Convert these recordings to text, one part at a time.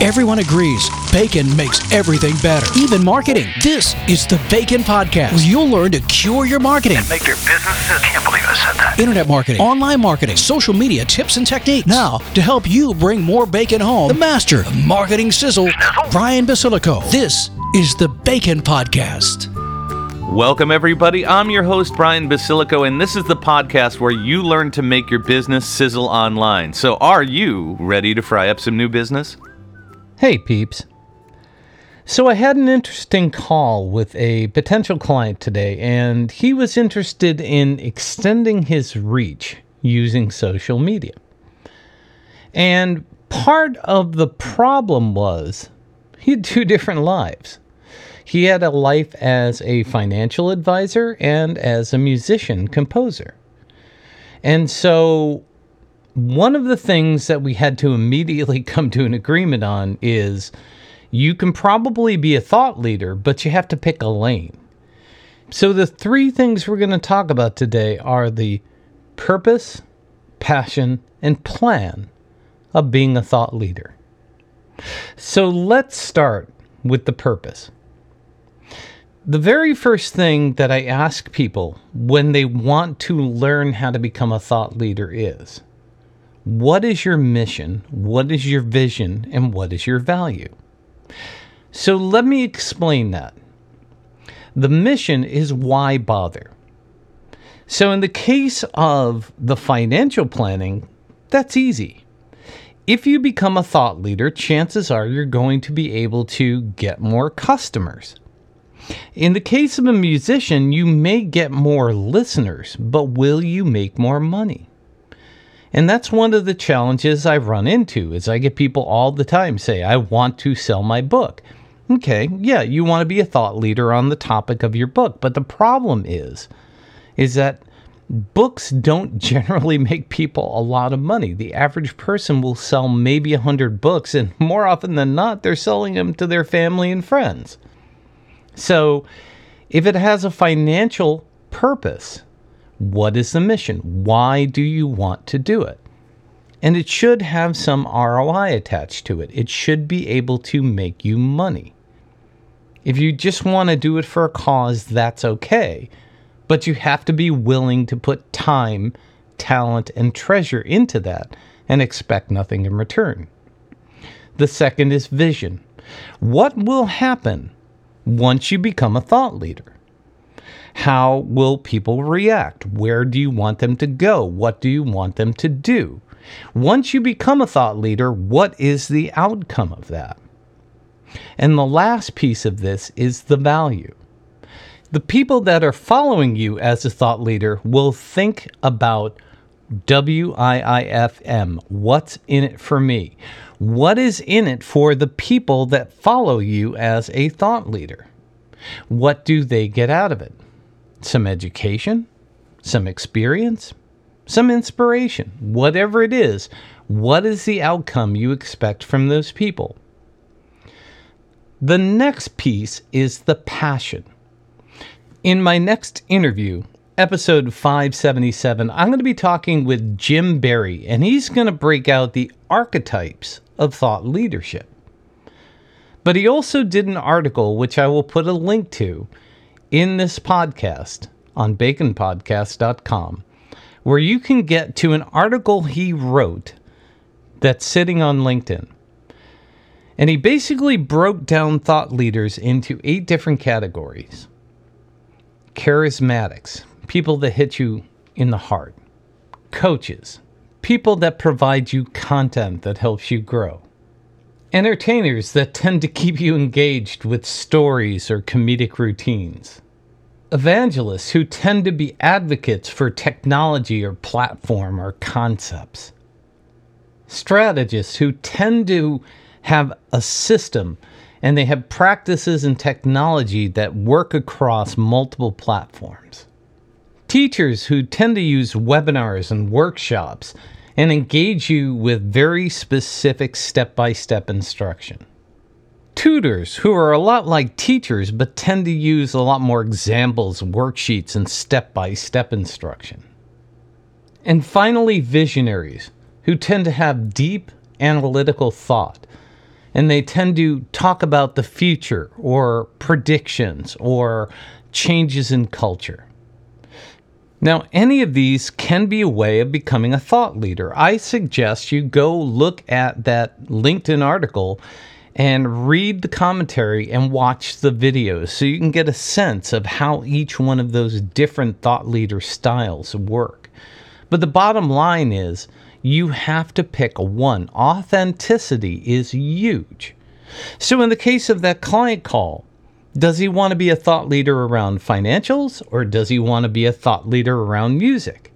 Everyone agrees bacon makes everything better, even marketing. This is the Bacon Podcast, where you'll learn to cure your marketing. And make your business. I can't believe I said that. Internet marketing, online marketing, social media tips and techniques. Now, to help you bring more bacon home, the master of marketing sizzle, Brian Basilico. This is the Bacon Podcast. Welcome, everybody. I'm your host, Brian Basilico, and this is the podcast where you learn to make your business sizzle online. So are you ready to fry up some new business? Hey, peeps. So I had an interesting call with a potential client today, and he was interested in extending his reach using social media. And part of the problem was he had two different lives. He had a life as a financial advisor and as a musician composer. And so one of the things that we had to immediately come to an agreement on is you can probably be a thought leader, but you have to pick a lane. So the three things we're going to talk about today are the purpose, passion, and plan of being a thought leader. So let's start with the purpose. The very first thing that I ask people when they want to learn how to become a thought leader is, what is your mission? What is your vision? And what is your value? So let me explain that. The mission is why bother. So in the case of the financial planning, that's easy. If you become a thought leader, chances are you're going to be able to get more customers. In the case of a musician, you may get more listeners, but will you make more money? And that's one of the challenges I run into is I get people all the time say, I want to sell my book. Okay, yeah, you want to be a thought leader on the topic of your book. But the problem is that books don't generally make people a lot of money. The average person will sell maybe 100 books, and more often than not, they're selling them to their family and friends. So if it has a financial purpose, what is the mission? Why do you want to do it? And it should have some ROI attached to it. It should be able to make you money. If you just want to do it for a cause, that's okay. But you have to be willing to put time, talent, and treasure into that and expect nothing in return. The second is vision. What will happen once you become a thought leader? How will people react? Where do you want them to go? What do you want them to do? Once you become a thought leader, what is the outcome of that? And the last piece of this is the value. The people that are following you as a thought leader will think about WIIFM. What's in it for me? What is in it for the people that follow you as a thought leader? What do they get out of it? Some education, some experience, some inspiration, whatever it is. What is the outcome you expect from those people? The next piece is the passion. In my next interview, episode 577, I'm going to be talking with Jim Barry, and he's going to break out the archetypes of thought leadership. But he also did an article, which I will put a link to, in this podcast on baconpodcast.com, where you can get to an article he wrote that's sitting on LinkedIn. And he basically broke down thought leaders into 8 different categories. Charismatics, people that hit you in the heart. Coaches, people that provide you content that helps you grow. Entertainers that tend to keep you engaged with stories or comedic routines. Evangelists who tend to be advocates for technology or platform or concepts. Strategists who tend to have a system and they have practices and technology that work across multiple platforms. Teachers who tend to use webinars and workshops and engage you with very specific step-by-step instruction. Tutors who are a lot like teachers but tend to use a lot more examples, worksheets, and step-by-step instruction. And finally, visionaries who tend to have deep analytical thought And they tend to talk about the future or predictions or changes in culture. Now, any of these can be a way of becoming a thought leader. I suggest you go look at that LinkedIn article and read the commentary and watch the videos so you can get a sense of how each one of those different thought leader styles work. But the bottom line is, you have to pick one. Authenticity is huge. So in the case of that client call, does he want to be a thought leader around financials, or does he want to be a thought leader around music?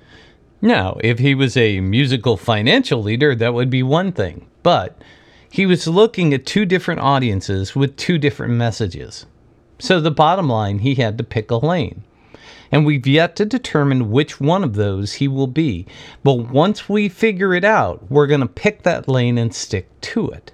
Now, if he was a musical financial leader, that would be one thing. But he was looking at two different audiences with two different messages. So the bottom line, he had to pick a lane. And we've yet to determine which one of those he will be. But once we figure it out, we're going to pick that lane and stick to it.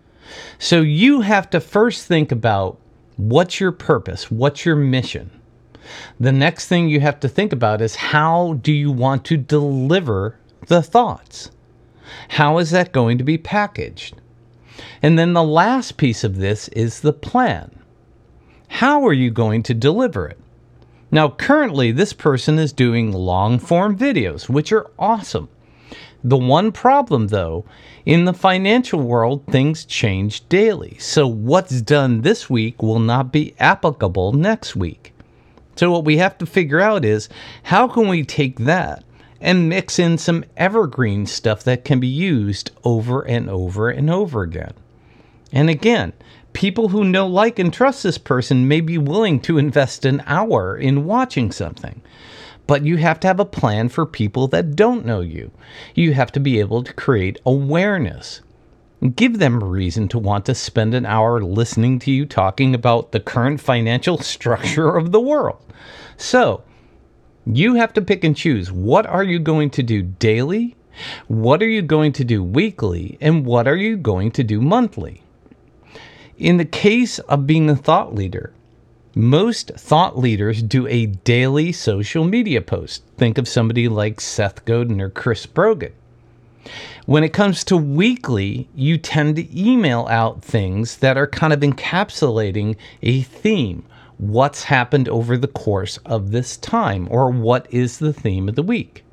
So you have to first think about, what's your purpose? What's your mission? The next thing you have to think about is, how do you want to deliver the thoughts? How is that going to be packaged? And then the last piece of this is the plan. How are you going to deliver it? Now, currently, this person is doing long-form videos, which are awesome. The one problem, though, in the financial world, things change daily. So what's done this week will not be applicable next week. So what we have to figure out is, how can we take that and mix in some evergreen stuff that can be used over and over and over again? And again, people who know, like, and trust this person may be willing to invest an hour in watching something. But you have to have a plan for people that don't know you. You have to be able to create awareness. Give them a reason to want to spend an hour listening to you talking about the current financial structure of the world. So, you have to pick and choose. What are you going to do daily? What are you going to do weekly? And what are you going to do monthly? In the case of being a thought leader, most thought leaders do a daily social media post. Think of somebody like Seth Godin or Chris Brogan. When it comes to weekly, you tend to email out things that are kind of encapsulating a theme. What's happened over the course of this time, or what is the theme of the week?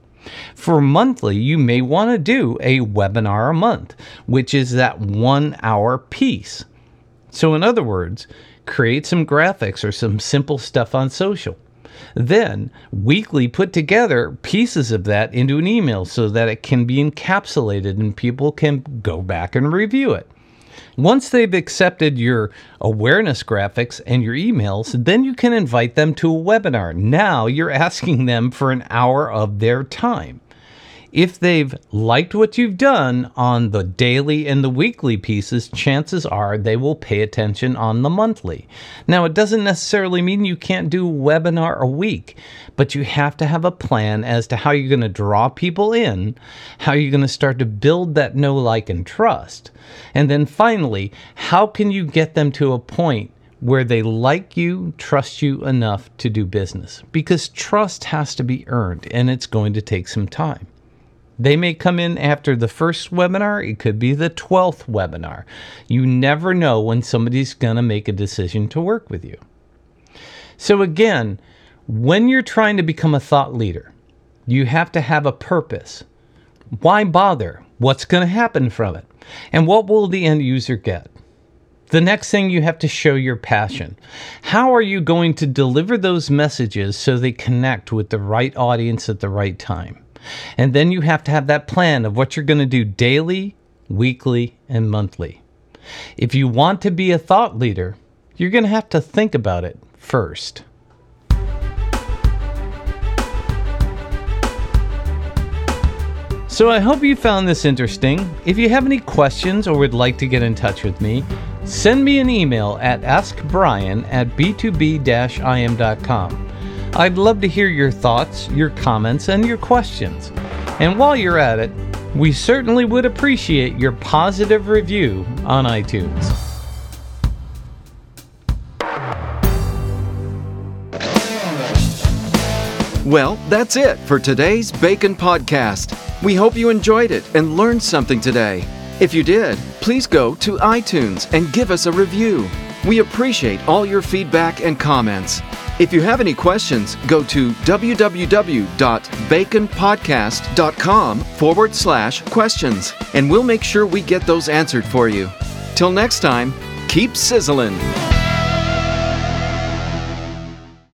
For monthly, you may want to do a webinar a month, which is that 1 hour piece. So in other words, create some graphics or some simple stuff on social. Then, weekly, put together pieces of that into an email so that it can be encapsulated and people can go back and review it. Once they've accepted your awareness graphics and your emails, then you can invite them to a webinar. Now you're asking them for an hour of their time. If they've liked what you've done on the daily and the weekly pieces, chances are they will pay attention on the monthly. Now, it doesn't necessarily mean you can't do a webinar a week, but you have to have a plan as to how you're going to draw people in, how you're going to start to build that know, like, and trust. And then finally, how can you get them to a point where they like you, trust you enough to do business? Because trust has to be earned, and it's going to take some time. They may come in after the first webinar. It could be the 12th webinar. You never know when somebody's going to make a decision to work with you. So again, when you're trying to become a thought leader, you have to have a purpose. Why bother? What's going to happen from it? And what will the end user get? The next thing, you have to show your passion. How are you going to deliver those messages so they connect with the right audience at the right time? And then you have to have that plan of what you're going to do daily, weekly, and monthly. If you want to be a thought leader, you're going to have to think about it first. So I hope you found this interesting. If you have any questions or would like to get in touch with me, send me an email at askbrian@b2b-im.com. I'd love to hear your thoughts, your comments, and your questions. And while you're at it, we certainly would appreciate your positive review on iTunes. Well, that's it for today's Bacon Podcast. We hope you enjoyed it and learned something today. If you did, please go to iTunes and give us a review. We appreciate all your feedback and comments. If you have any questions, go to www.baconpodcast.com/questions, and we'll make sure we get those answered for you. Till next time, keep sizzling.